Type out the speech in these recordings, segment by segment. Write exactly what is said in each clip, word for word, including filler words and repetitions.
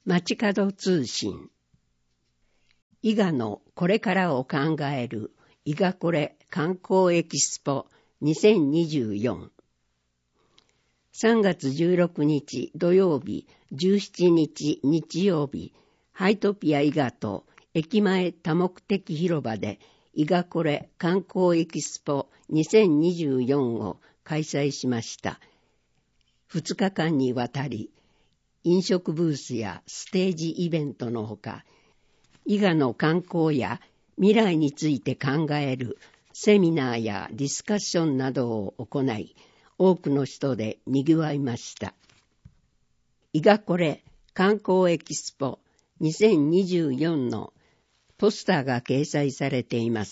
街角通信。伊賀のこれからを考える伊賀これ観光エキスポにせんにじゅうよん。さんがつじゅうろくにち土曜日、じゅうしちにち日曜日、ハイトピア伊賀と駅前多目的広場で伊賀これ観光エキスポにせんにじゅうよんを開催しました。ふつかかんにわたり、飲食ブースやステージイベントのほか、伊賀の観光や未来について考えるセミナーやディスカッションなどを行い、多くの人で賑わいました。伊賀これ観光エキスポにせんにじゅうよんのポスターが掲載されています。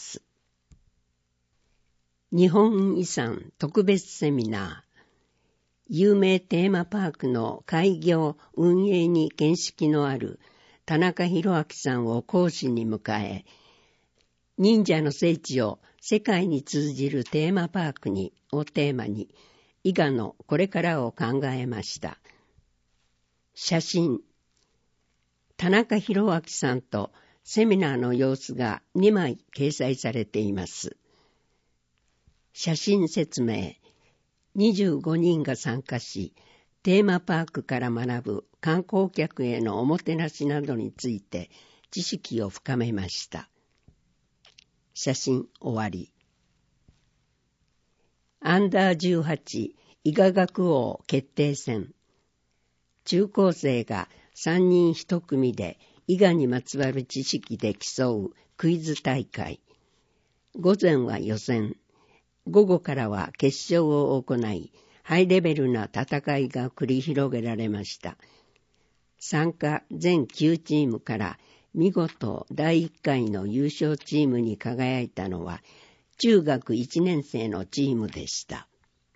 日本遺産特別セミナー。有名テーマパークの開業運営に見識のある田中宏明さんを講師に迎え、忍者の聖地を世界に通じるテーマパークにをテーマに、伊賀のこれからを考えました。写真。田中宏明さんとセミナーの様子がにまい掲載されています。写真説明。にじゅうごにんが参加し、テーマパークから学ぶ観光客へのおもてなしなどについて知識を深めました。写真終わり。アンダーじゅうはち伊賀学王決定戦。中高生がさんにんひとくみで伊賀にまつわる知識で競うクイズ大会。午前は予選。午後からは決勝を行い、ハイレベルな戦いが繰り広げられました。参加全きゅうチームから見事だいいっかいの優勝チームに輝いたのは中学いちねんせいのチームでした。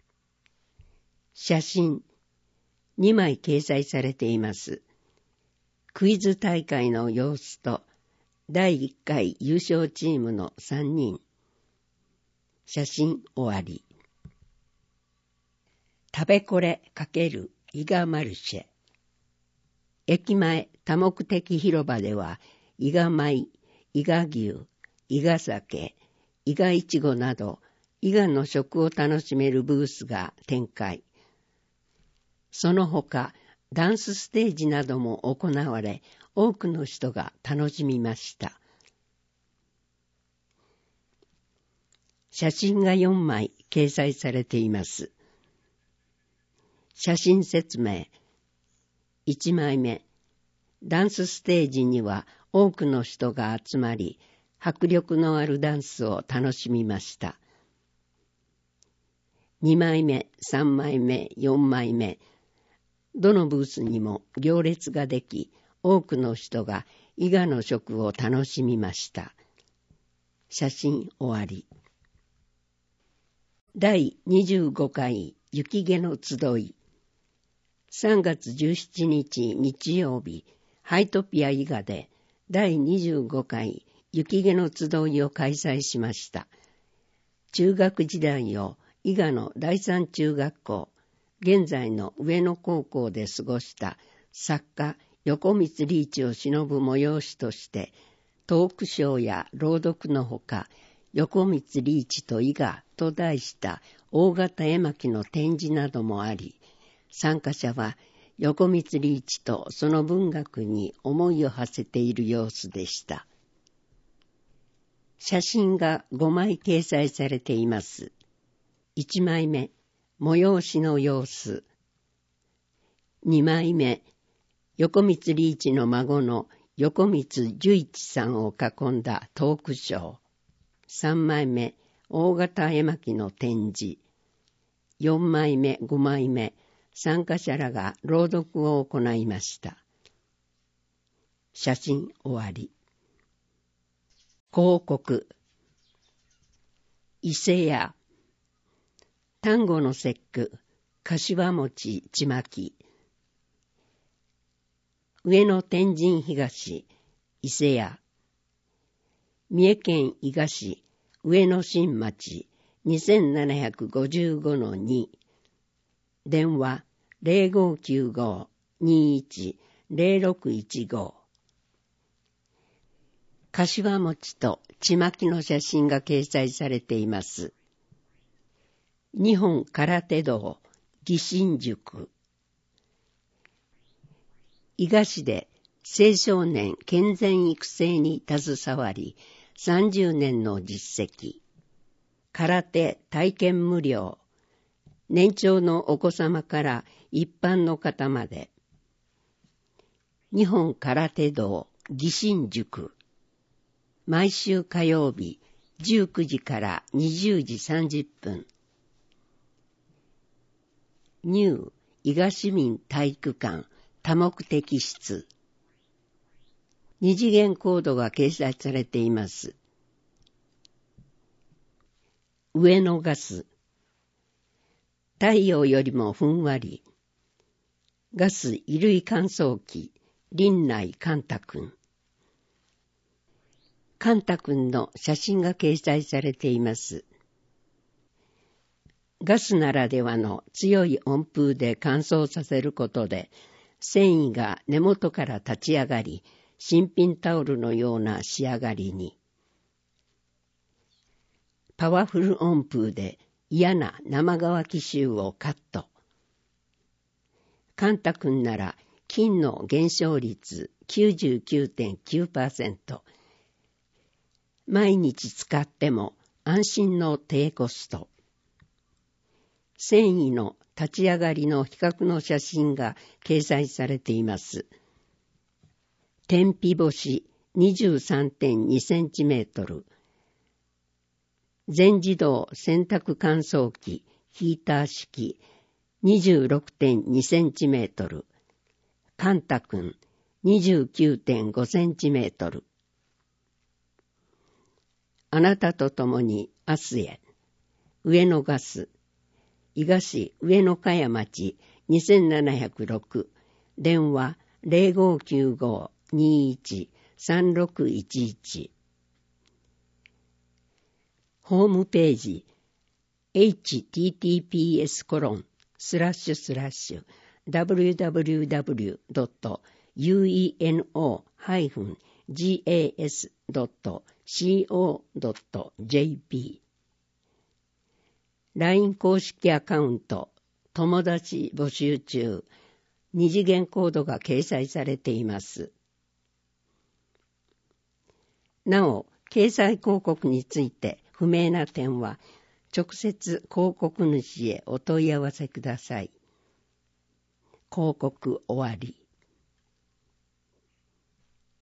写真にまい掲載されています。クイズ大会の様子とだいいっかい優勝チームのさんにん。写真終わり。食べこれ×伊賀マルシェ。駅前多目的広場では、伊賀米、伊賀牛、伊賀酒、伊賀いちごなど、伊賀の食を楽しめるブースが展開。その他、ダンスステージなども行われ、多くの人が楽しみました。写真がよんまい掲載されています。写真説明。いちまいめ。ダンスステージには多くの人が集まり、迫力のあるダンスを楽しみました。にまいめ、さんまいめ、よんまいめ。どのブースにも行列ができ、多くの人が伊賀の食を楽しみました。写真終わり。だいにじゅうごかい雪化の集い。さんがつじゅうしちにち日曜日、ハイトピア伊賀でだいにじゅうごかい雪化の集いを開催しました。中学時代を伊賀の第三中学校、現在の上野高校で過ごした作家横光リーチを偲ぶ催しとして、トークショーや朗読のほか、横光リーチと伊賀と題した大型絵巻の展示などもあり、参加者は横光リーチとその文学に思いを馳せている様子でした。写真がごまい掲載されています。いちまいめ、催しの様子。にまいめ、横光リーチの孫の横光寿一さんを囲んだトークショー。さんまいめ、大型絵巻の展示。よんまいめ、ごまいめ、参加者らが朗読を行いました。写真終わり。広告。伊勢屋。丹後の節句、柏餅ちまき。上野天神東、伊勢屋。三重県伊賀市上野新町 にせんななひゃくごじゅうごのに。電話 ゼロごきゅうご にいちゼロろくいちご。柏餅とちまきの写真が掲載されています。日本空手道義心塾。伊賀市で青少年健全育成に携わりさんじゅうねんの実績。空手体験無料。年長のお子様から一般の方まで。日本空手道義心塾。毎週火曜日じゅうくじからにじゅうじさんじゅっぷん。ニュー伊賀市民体育館多目的室。二次元コードが掲載されています。上のガス。太陽よりもふんわり。ガス衣類乾燥機、林内寛太くん。寛太くんの写真が掲載されています。ガスならではの強い温風で乾燥させることで、繊維が根元から立ち上がり、新品タオルのような仕上がりに。パワフル温風で嫌な生乾き臭をカット。寛太くんなら菌の減少率 きゅうじゅうきゅうてんきゅうパーセント。毎日使っても安心の低コスト。繊維の立ち上がりの比較の写真が掲載されています。天日干し にじゅうさんてんにセンチメートル。全自動洗濯乾燥機ヒーター式 にじゅうろくてんにセンチメートル。寛太くん にじゅうきゅうてんごセンチメートル。あなたと共に明日へ。上野ガス。伊賀市上野茅町にせんななひゃくろく。電話 ゼロごきゅうご にいち さんろくいちいち。ホームページ エイチティーティーピーエスコロンスラッシュスラッシュダブリューダブリューダブリュードットユーイーエヌオーハイフンジーエーエスドットシーオードットジェーピー。ライン 公式アカウント友達募集中。二次元コードが掲載されています。なお、掲載広告について不明な点は直接広告主へお問い合わせください。広告終わり。